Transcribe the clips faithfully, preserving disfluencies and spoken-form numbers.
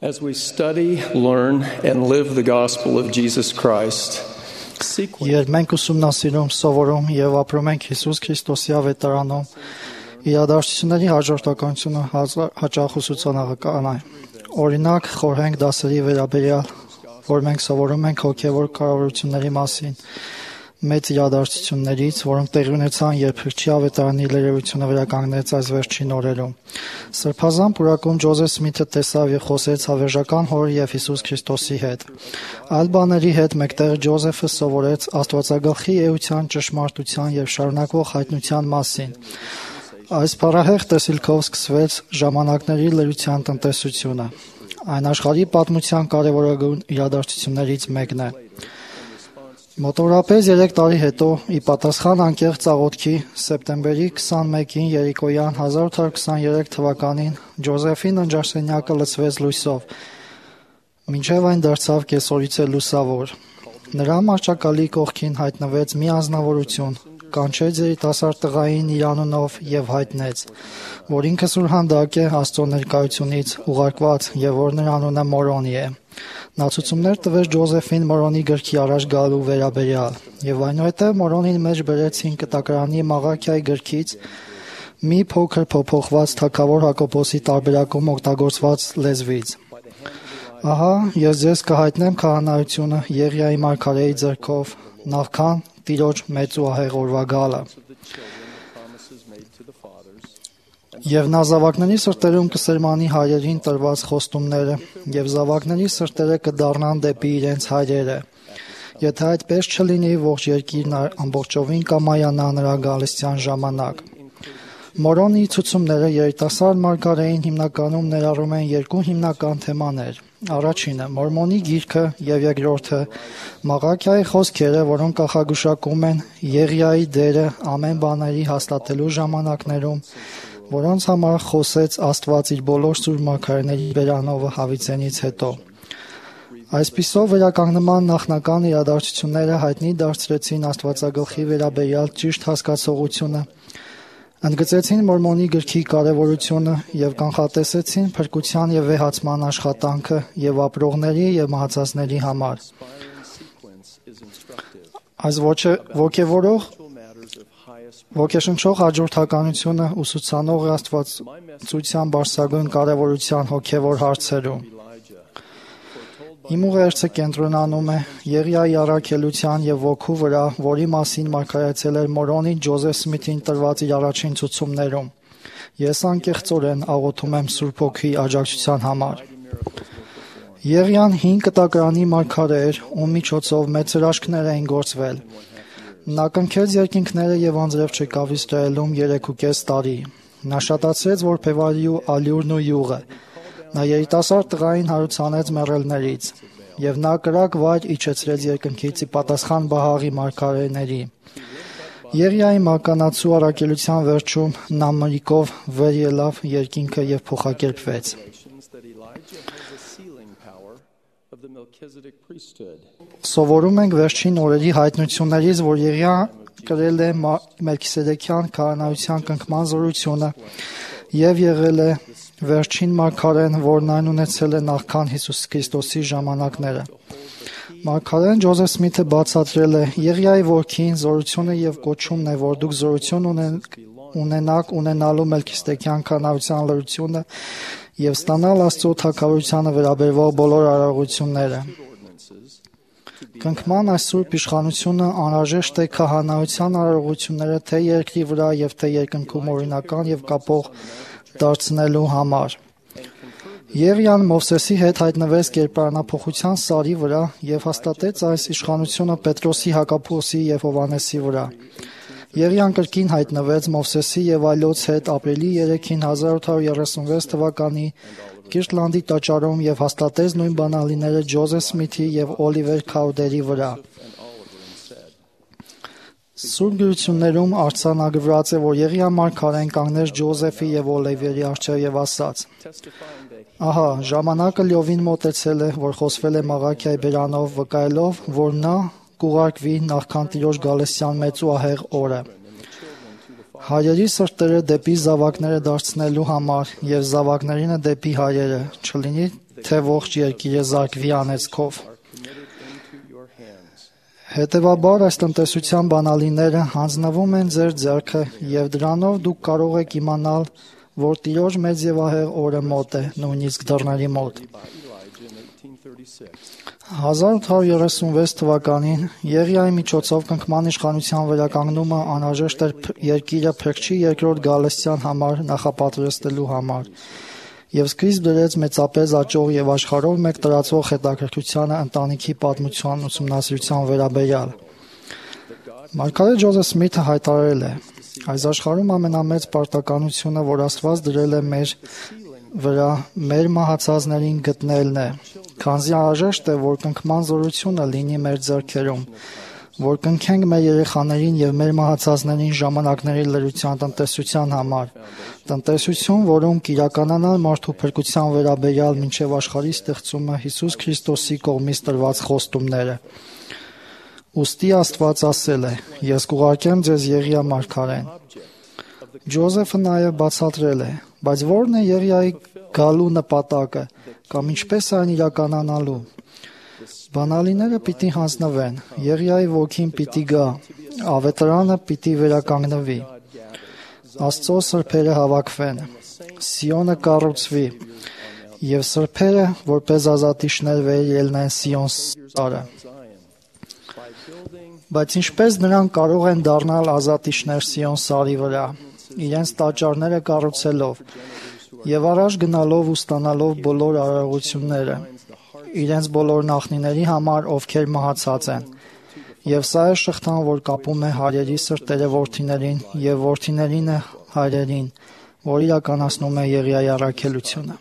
As we study, learn, and live the gospel of Jesus Christ, seek Երբ մենք ուսումնասիրում, սովորում եւ ապրում ենք Հիսուս Քրիստոսի ավետարանում, իրադարձությունների հաջորդականությունը հաճախ ուսուցանողը կանայ։ Օրինակ, խորհենք դասերի վերաբերյալ, որ մենք սովորում ենք հոգեվոր կառավարությունների մասին, մեծ իրադարձություններից, որոնք տեղի ունեցան, երբ Փրկչի ավետարանի լրիվությունը վերականգնեց այս վերջին օրերում։ Սրբազան պուրակում Ջոզեֆ Սմիթը տեսավ եւ խոսեց հավերժական հոր եւ Հիսուս Քրիստոսի հետ։ Այլ բաների հետ մեկտեղ Ջոզեֆը սովորեց Աստվածագլխի էության, ճշմարտության եւ շարունակվող հայտնության մասին։ Այս փառահեղ տեսիլքով սկսվեց ժամանակների լրության տնտեսությունը։ Այն աշխարհի պատմության կարևորագույն իրադարձություններից մեկն է։ Մոտավորապես երեք տարի հետո, ի պատասխան անկեղծ աղոթքի, սեպտեմբերի քսանմեկին երեկոյան հազար ութ հարյուր քսաներեք թվականին Ջոզեֆի ննջարսենյակը լցվեց լույսով, մինչև այն դարձավ կեսօրից էլ լուսավոր։ Նրա մահճակալի կողքին հայտնվեց մի անձնավորություն, կանչեց երիտասարդ տղային իր անունով եւ հայտնեց, որ ինքը սուրհանդակ է Աստծո ներկայությունից ուղարկված եւ որ նրա անունը Մորոնի է։ Նա ցուցումներ տվեց Ջոզեֆին Մորոնի գրքի առաջ գալու վերաբերյալ, եւ այնուհետեւ Մորոնին մեջ բերեցին կտակարանի Մաղաքիայի գրքից մի փոքր փոփոխված թագավոր Հակոբոսի տարբերակում օգտագործված լեզվից։ Ահա, ես ձեզ կհայտնեմ քահանայությունը Եղիայի մարգարեի ձեռքով, նախքան Տիրոջ մեծ ու ահեղ օրվա գալը։ Եվ նա զավակների սրտերում կսերմանի հայերին տրված խոստումները, եւ զավակների սրտերը կդառնան դեպի իրենց հայրերը։ Եթե այդպես չլինի, ողջ երկիրն ամբողջովին կամայանա նրա գալստյան ժամանակ։ Մորոնի ցուցումները երիտասարդ մարգարեին հիմնականում ներառում են երկու հիմնական թեմաներ։ Առաջինը Մորմոնի գիրքը եւ երկրորդը Մաղաքիայի խոսքերը, որոնք կանխագուշակում են Եղիայի դերը ամեն բաների հաստատելու ժամանակներում, որոնց համար խոսեց Աստված իր բոլոր սուրբ մարգարեների բերանովը Հավիցենից հետո։ Այսպիսով վերականգնման նախնական իրադարձությունները հայտնի դարձրեցին Աստվածագլխի վերաբերյալ ճիշտ հասկացողությունը, ընդգծեցին Մորմոնի գրքի կարևորությունը եւ կանխատեսեցին փրկության եւ վեհացման աշխատանքը եւ ապրողների եւ մահացածների համար։ Այս ոգևորող ոգեշնչող հաջորդականությունը ուսուցանող Աստվածության բարձրագույն կարևորության հոգևոր հարցերում։ Իմ ուղերձը կենտրոնանում է Եղիայի առաքելության եւ ոգու վրա, որի մասին մարգարեացել էր Մորոնի Ջոզեֆ Սմիթին տրված իր առաջին ցուցումներում։ Ես անկեղծորեն աղոթում եմ Սուրբ Հոգի աջակցության համար։ Եղիան հին կտակարանի մարգարե էր, ում միջոցով մեծ հրաշքներ էին գործվել։ Նա կնքեց երկինքները եւ անձրև չեկավ Իսրայելում երեքուկես տարի։ Նա շատացրեց որբևարի ու ալյուրն ու յուղը։ Նա երիտասարդ տղային հարուցանեց մեռելներից, եւ նա կրակ վայր իջեցրեց երկնքից ի պատասխան Բահաղի մարգարեների։ Եղիայի մականացու առաքելության վերջում նա մրիկով վեր ելավ երկինքը եւ փոխակերպվեց։ Սովորում ենք վերջին օրերի հայտնություններից, որ Եղիան կրել է Մելքիսեդեկյան քահանայության կնքման զորությունը եւ եղել է վերջին մարգարեն, որն այն ունեցել է նախքան Հիսուս Քրիստոսի ժամանակները։ Մարգարեն Ջոզեֆ Սմիթը բացատրել է Եղիայի որդին զորությունը եւ կոչումն է, որ դուք զորություն ունենաք ունենալու Մելքիսեդեկյան քահանայության լրությունը եւ ստանալ Աստծո թագավորությանը վերաբերող բոլոր արարողությունները։ Կնքման այս սուրբ իշխանությունը անհրաժեշտ է քահանայության արարողությունները թե երկրի վրա եւ թե երկնքում օրինական եւ կապող դարձնելու համար։ Եղիան Մովսեսի հետ հայտնվեց կերպարանափոխության սարի վրա եւ հաստատեց այս իշխանությունը Պետրոսի, Հակոբոսի եւ Հովհաննեսի վրա։ Եղիան կրկին հայտնվեց Մովսեսի եւ այլոց հետ ապրիլի երեքին հազար ութ հարյուր երեսունվեց թվականի Կիրտլանդի տաճարում եւ հաստատեց նույն բանալիները Ջոզեֆ Սմիթի եւ Օլիվեր Քաուդերի վրա։ Սուրբ գրություններում արձանագրված է, որ Եղիան մարգարեն կանգնեց Ջոզեֆի եւ Օլիվերի առջեւ եւ ասաց. Ահա, ժամանակը լիովին մոտեցել է, որ խոսվել է Մաղաքիայի բերանով, վկայելով, որ նա կուղարկվի նախքան Տիրոջ գալստյան մեծ ու ահեղ օրը։ Հայերի սրտերը դեպի զավակները դարձնելու համար եւ զավակներինը դեպի հայերը, չլինի թե ողջ երկիրը զարկվի անեծքով։ Հետևաբար այս տնտեսության բանալիները հանձնվում են ձեր ձեռքը, եւ դրանով դուք կարող եք իմանալ, որ Տիրոջ մեծ եւ ահեղ օրը մոտ է, նույնիսկ դռների մոտ։ հազար ութ հարյուր երեսունվեց թվականին Եղիայի միջոցով կնքման իշխանության վերականգնումը անհրաժեշտ էր երկիրը Փրկչի երկրորդ գալստյան համար նախապատրաստելու համար, եւ սկիզբ դրեց մեծապես աճող եւ աշխարհով մեկ տարածվող հետաքրքրությանը ընտանիքի պատմության ուսումնասիրության վերաբերյալ։ Մարգարետ Ջոզեֆ Սմիթը հայտարարել է. այս աշխարհում ամենամեծ պարտականությունը, որ Աստված դրել է մեր վրա, մեր մահացածներին գտնելն է, քանզի անհրաժեշտ է, որ կնքման զորությունը լինի մեր ձեռքերում, որ կնքենք մեր երեխաներին եւ մեր մահացածներին ժամանակների լրության տնտեսության համար, տնտեսություն, որում կիրականանան մարդու փրկության վերաբերյալ մինչեւ աշխարհի ստեղծումը Հիսուս Քրիստոսի կողմից տրված խոստումները։ Ուստի Աստված ասել է. «Ես կուղարկեմ ձեզ Եղիա մարգարեն»։ Ջոզեֆը նաեւ բացատրել է. բայց ո՞րն է Եղիայի գալու նպատակը, կամ ինչպես է այն իրականանալու։ Բանալիները պիտի հանձնվեն, Եղիայի ոգին պիտի գա, ավետարանը պիտի վերականգնվի, Աստծո սրբերը հավաքվեն, Սիոնը կառուցվի, եւ սրբերը, որպես ազատիչներ վերելնեն Սիոն սարը։ Բայց ինչպես նրանք կարող են դառնալ ազատիչներ Սիոն սարի վրա, իրենց տաճարները կառուցելով եւ առաջ գնալով ու ստանալով բոլոր արարողությունները, իրենց բոլոր նախնիների համար, ովքեր մահացած են, եւ սա է շղթան, որ կապում է հայրերի սրտերը որդիներին եւ որդիներինը հայրերին, որ իրականացնում է Եղիայի առաքելությունը։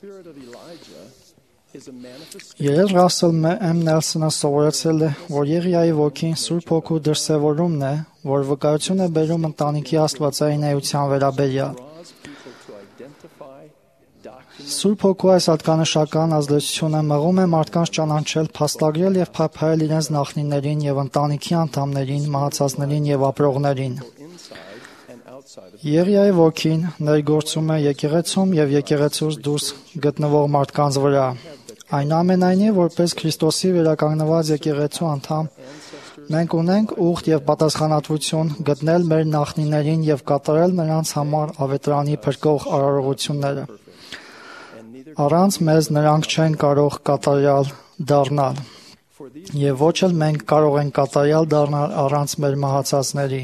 Երել Ռասել Էմ Նելսոնը սովորեցել է, որ Եղիայի ոգին Սուրբ Հոգու դրսևորումն է, որ վկայություն է բերում ընտանիքի աստվածային էության վերաբերյալ։ Սուրբ Հոգու այս հատկանշական ազդեցությունը մղում է մարդկանց ճանաչել, փաստագրել եւ փափայել իրենց նախնիներին եւ ընտանիքի անդամներին, մահացածներին եւ ապրողներին։ Եղիայի ոգին ներգործում է եկեղեցում եւ եկեղեցուց դուրս գտնվող մարդկանց վրա։ Այնուամենայնիվ, որպես Քրիստոսի վերականգնված եկեղեցու անդամ, մենք ունենք ուխտ եւ պատասխանատվություն գտնել մեր նախնիներին եւ կատարել նրանց համար ավետարանի փրկող արարողությունները։ Առանց մեզ նրանք չեն կարող կատարյալ դառնալ, եւ ոչ էլ մենք կարող ենք կատարյալ դառնալ առանց մեր մահացածների։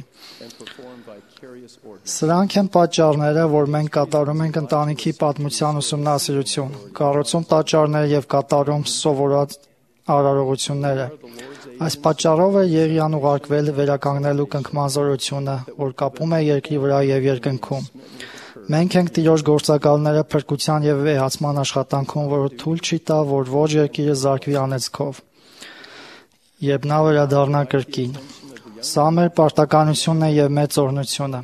Սրանք են պատճառները, որ մենք կատարում ենք ընտանիքի պատմության ուսումնասիրություն, կառուցում տաճարներ եւ կատարում սովորած արարողությունները։ Այս պատճառով է Եղիան ուղարկվել վերականգնելու կնքման զորությունը, որ կապում է երկրի վրա եւ երկնքում։ Մենք ենք Տիրոջ գործակալները փրկության եւ վեհացման աշխատանքում, որը թույլ չի տա, որ ոչ երկիրը զարկվի անեծքով, երբ նա վերադառնա կրկին։ Սա մեր պարտականությունն է եւ մեծ օրհնությունը։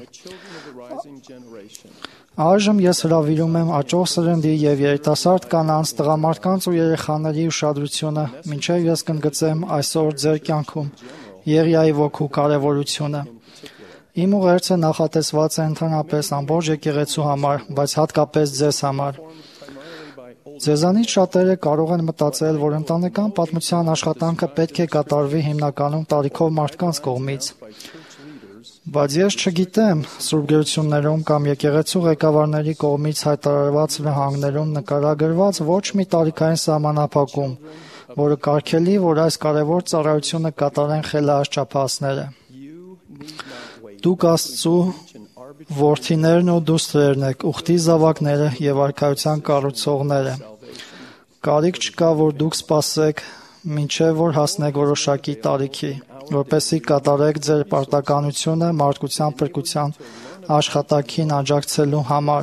Այժմ ես հրավիրում եմ աճող սերնդի եւ երիտասարդ կանանց, տղամարդկանց ու երեխաների ուշադրությունը, մինչեւ ես կընդգծեմ այսօր ձեր կյանքում Եղիայի ոգու կարեւորությունը։ Իմ ուղերձը նախատեսված է ընդհանրապես ամբողջ եկեղեցու համար, բայց հատկապես ձեզ համար։ Ձեզանից շատերը կարող են մտածել, որ ընտանեկան պատմության աշխատանքը պետք է կատարվի հիմնականում տարիքով մարդկանց կողմից։ Բայց ես չգիտեմ Սուրբ Գրություններում կամ եկեղեցու ղեկավարների կողմից հայտարարված վահանգներում նկարագրված ոչ մի տարիքային սահմանափակում, որը կարգելի, որ այս կարևոր ծառայությունը կատարեն խելահար չափահասները։ Դուք Աստծու որդիներն ու դուստրերն եք, ուխտի զավակները եւ արքայության կառուցողները։ Կարիք չկա, որ դուք սպասեք, մինչև որ հասնեք որոշակի տարիքի, որպեսզի կատարեք ձեր պարտականությունը մարդկության փրկության աշխատանքին աջակցելու համար։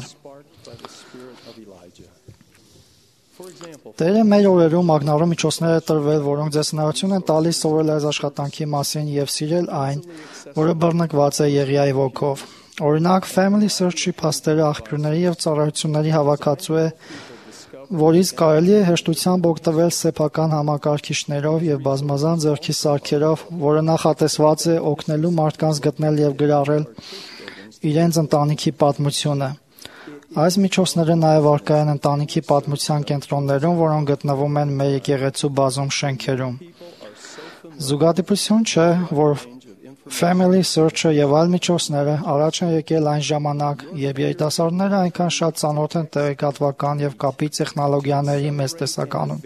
Տերը մեր օրերում ակնառու միջոցներ է տրվել, որոնք ձեզ հնարավորություն են տալիս սովորել այս աշխատանքի մասին եւ սիրել այն, որը բռնկված է Եղիայի ոգով։ Օրինակ, Family Search-ի փաստերը աղբյուրների եւ ծառայությունների հավաքածու է, որից կարելի է հեշտությամբ օգտվել սեփական համակարգիչներով եւ բազմազան ձեռքի սարքերով, որը նախատեսված է օգնելու մարդկանց գտնել եւ գրառել իրենց ընտանիքի պատմությունը։ Այս միջոցները նաև առկա են ընտանիքի պատմության կենտրոններում, որոնք գտնվում են մեր եկեղեցու բազում շենքերում։ Զուգադիպություն չէ, որ Family Search-ը եւ այլ միջոցները առաջ են եկել այն ժամանակ, երբ երիտասարդները այնքան շատ ծանոթ են տեղեկատվական եւ կապի տեխնոլոգիաների մեծ տեսականում։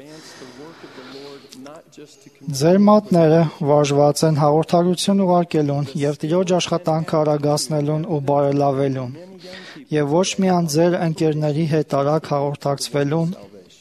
Ձեր մատները վարժված են հաղորդագրություն ուղարկելուն եւ տիրոջ աշխատանքը արագացնելուն ու բարելավելուն, եւ ոչ միայն ձեր ընկերների հետ արագ հաղորդակցվելուն։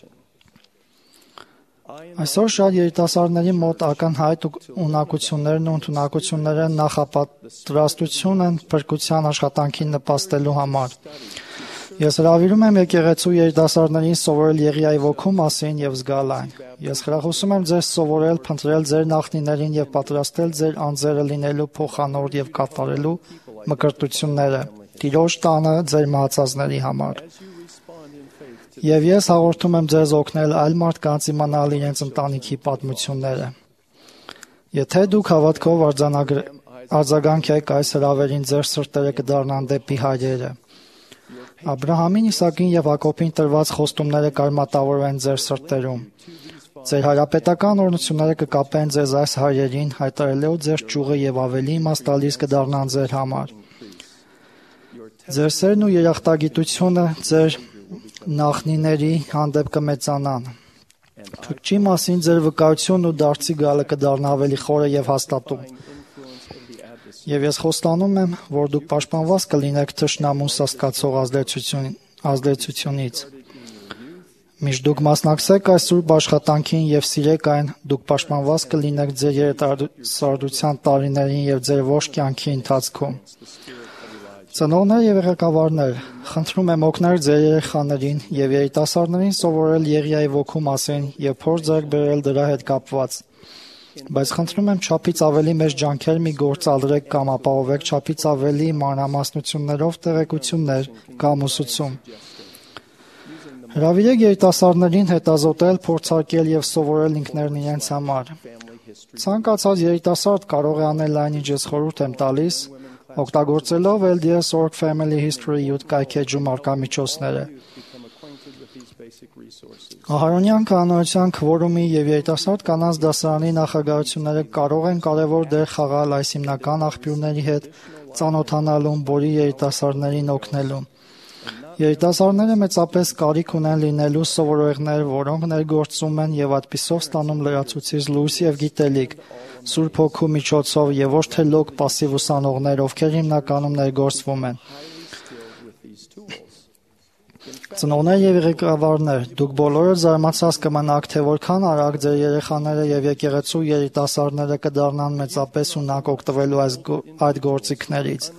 Այսօր շատ երիտասարդների մոտ ակնհայտ ունակություններն ու ընդունակությունները նախապատրաստություն են փրկության աշխատանքին նպաստելու համար։ Ես հրավիրում եմ եկեղեցու երիտասարդներին սովորել Եղիայի ոգու մասին եւ զգալ այն։ Ես խրախուսում եմ ձեզ սովորել, փնտրել ձեր նախնիներին եւ պատրաստել ձեր անձերը լինելու փոխանորդ եւ կատարելու մկրտությունները Տիրոջ տանը ձեր մահացածների համար։ Եվ ես հաղորդում եմ ձեզ օգնել այլ մարդկանց իմանալ իրենց ընտանիքի պատմությունները։ Եթե դուք հավատքով արձագանքեք այս հրավերին, ձեր սրտերը կդառնան դեպի հայրերը։ Աբրահամին, Իսակին եւ Հակոբին տրված խոստումները կարմատավորվեն ձեր սրտերում։ Ձեր հարապետական օրհնությունները կկապեն ձեզ այս հայրերին, հայտարարելով ձեր ճյուղը եւ ավելի իմաստալից կդառնան ձեր համար։ Ձեր սերն ու երախտագիտությունը ձեր նախնիների հանդեպ կմեծանան։ Փրկչի մասին ձեր վկայությունն ու դարձի գալը կդառնա ավելի խորը եւ հաստատում։ Եվ ես խոստանում եմ, որ դուք պաշտպանված կլինեք թշնամուն սաստկացող ազդեցությունից։ Միշտ դուք մասնակցեք այս սուրբ աշխատանքին եւ սիրեք այն, դուք պաշտպանված կլինեք ձեր երիտասարդության տարիներին եւ ձեր ողջ կյանքի ընթացքում։ Ծնողներ եւ ղեկավարներ, խնդրում եմ օգնել ձեր երեխաներին եւ երիտասարդներին սովորել Եղիայի ոգու մասին եւ փորձ ձեռք բերել դրա հետ կապված։ Բայց խնդրում եմ չափից ավելի մեծ ջանքեր մի գործադրեք կամ ապահովեք չափից ավելի մանրամասնություններով տեղեկություններ կամ ուսուցում։ Հրավիրեք երիտասարդներին հետազոտել, փորձարկել եւ սովորել ինքներն իրենց համար։ Ցանկացած երիտասարդ կարող է անել այն, ինչ ես խորհուրդ եմ տալիս, օգտագործելով L D S Org Family History յոթ կայքեջում առկա միջոցները։ Ահարոնյան կանոնության քվորումի եւ երիտասարդ կանանց դասարանի նախագահությունները կարող են կարևոր դեր խաղալ այս հիմնական աղբյուրների հետ ծանոթանալուն, բոլորի երիտասարդներին օգնելուն։ Երիտասարդները մեծապես կարիք ունեն լինելու սովորողներ, որոնք ներգործում են եւ այդպիսով ստանում լրացուցիչ լույս եւ գիտելիք, Սուրբ Հոգու միջոցով եւ ոչ թե լոկ пассив ուսանողներ, ովքեր հիմնականում ներգործվում են։ Ծնողներ եւ ղեկավարներ, դուք բոլորը զարմացած կմնաք, թե որքան արագ ձեր երեխաները եւ եկեղեցու երիտասարդները կդառնան մեծապես ունակ օգտվելու այդ գործիքներից։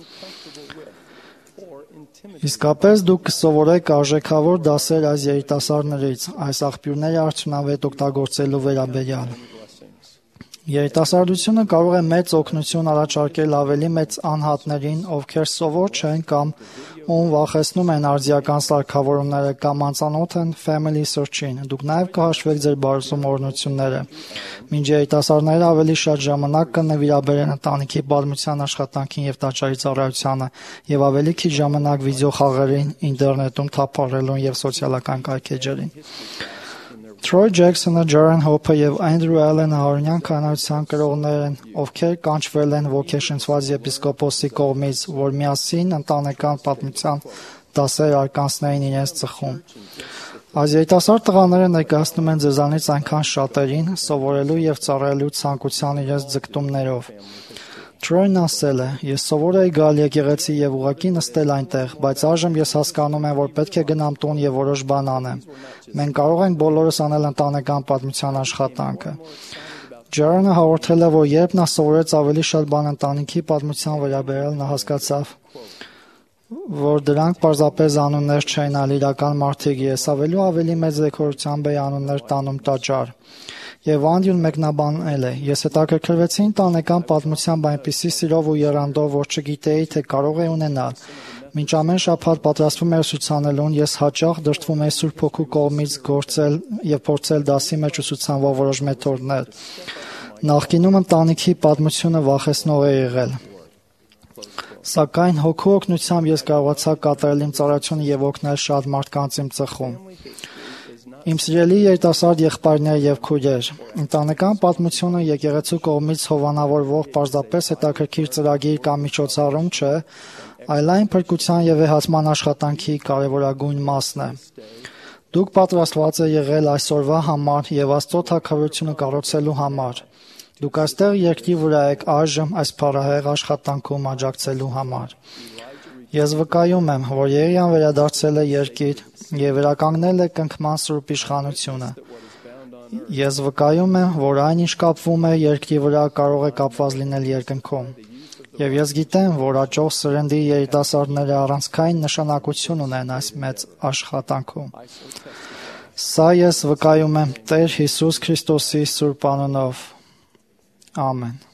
Իսկապես դուք կսովորեք արժեքավոր դասեր այս երիտասարդներից, այս աղբյուրները արդյունավետ օգտագործելու վերաբերյալ։ Երիտասարդությունը կարող է մեծ օգնություն առաջարկել ավելի մեծ անհատներին, ովքեր սովոր չեն կամ ում վախեցնում են արձիական սարքավորումները կամ անծանոթ են Family Search-ին։ Դուք նաև կհաշվեք ձեր բարսում օրհնությունները։ Մինչ երիտասարդները ավելի շատ ժամանակ կնվիրաբերեն ընտանիքի պատմության աշխատանքին եւ տաճարի ծառայությանը եւ ավելի քիչ ժամանակ վիդեոխաղերին, ինտերնետում թափառելուն եւ սոցիալական կայքեջերին։ Troy Jackson-ը, Jaren Hope-ը եւ Andrew Allen-ը հարոնյան կանոնության կրողներ են, ովքեր կանչվել են ոգեշնչված եպիսկոպոսի կողմից, որ միասին ընտանեկան պատմության դասեր արկանցնեին իրենց ծխում։ Այս երիտասարդ տղաները ներկայացնում են ձեզանից այնքան շատերին սովորելու եւ ծառայելու ցանկության իրենց ձգտումներով։ Troy-ն ասել է. «Ես սովոր էի գալ եկեղեցի եւ ուղղակի նստել այնտեղ, բայց այժմ ես հասկանում եմ, որ պետք է գնամ տուն եւ որոշ բան անեմ։ Մենք կարող ենք բոլորս անել ընտանեկան պատմության աշխատանքը»։ Jaren-ը հաղորդել է, որ երբ նա սովորեց ավելի շատ բան ընտանիքի պատմության վերաբերյալ, նա հասկացավ, որ դրանք պարզապես անուններ չեն, այլ իրական մարդիկ։ Ես ավելու ավելի մեծ դեկորությամբ էի անուններ տանում տաճար։ Եվ Անդյուն մեկնաբանել է. «Ես հետաքրքրվեցի ընտանեկան պատմությամբ այնպիսի սիրով ու եռանդով, որ չգիտեի, թե կարող է ունենալ։ Մինչ ամեն շաբաթ պատրաստվում էր ուսուցանելուն, ես հաճախ դրդվում էի Սուրբ Հոգու կողմից գործել եւ փորձել դասի մեջ ուսուցանվող որոշ մեթոդներ։ Նախկինում ընտանիքի պատմությունը վախեցնող է եղել»։ Սակայն հոգու օգնությամբ ես կարողացա կատարել իմ ծառայությունը եւ օգնել շատ մարդկանց իմ ծխում։ Իմ սիրելի երիտասարդ եղբայրներ եւ քույրեր, ընտանեկան պատմությունը եկեղեցու կողմից հովանավորվող պարզապես հետաքրքիր ծրագիր կամ միջոցառում չէ, այլ այն փրկության եւ վեհացման աշխատանքի կարեւորագույն մասն է։ Դուք պատրաստված եք եղել այսօրվա համար եւ Աստծո թագավորությունը կառուցելու համար։ Դուք այստեղ երկրի վրա եք այժմ այս փառահեղ աշխատանքում աջակցելու համար։ Ես վկայում եմ, որ Երիան վերադարձել է երկիր եւ վերականգնել է կնքման սուրբ իշխանությունը։ Ես վկայում եմ, որ այն ինչ կապվում է երկրի վրա կարող է կապված լինել երկնքում։ Եվ ես գիտեմ, որ աճող սերնդի երիտասարդները առանցքային նշանակություն ունեն այս մեծ աշխատանքում։ Սա ես վկայում եմ Տեր Հիսուս Քրիստոսի սուրբ անունով։ Ամեն։